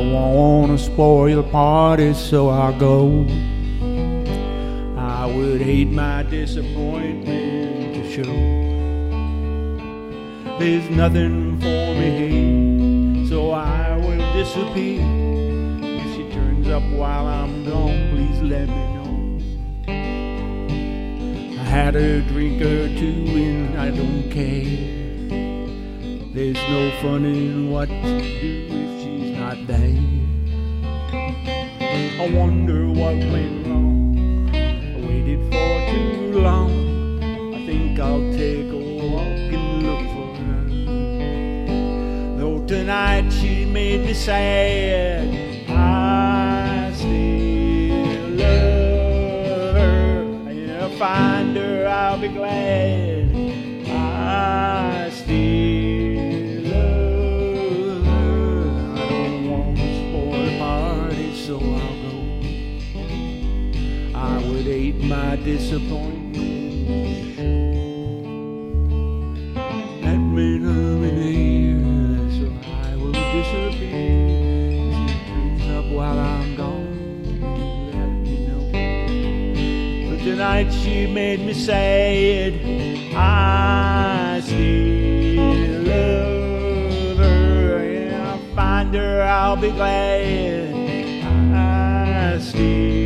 wanna spoil the party, so I'll go. I would hate my disappointment to show. There's nothing for me here, so I will disappear. If she turns up while I'm gone, please let me know. I had a drink or two and I don't care. There's no fun in what to do if she's not there. I wonder what went wrong. I waited for too long. I think I'll take a walk and look for her. Though tonight she made me sad, I still love her. And if I find her, I'll be glad. I still love her. I don't want to spoil the party, so I'll go. I would hate my disappointment. Let me love in here, so I will disappear. If she turns up while I'm gone, let me know. But tonight she made me sad. I still love her. And if I find her, I'll be glad. I still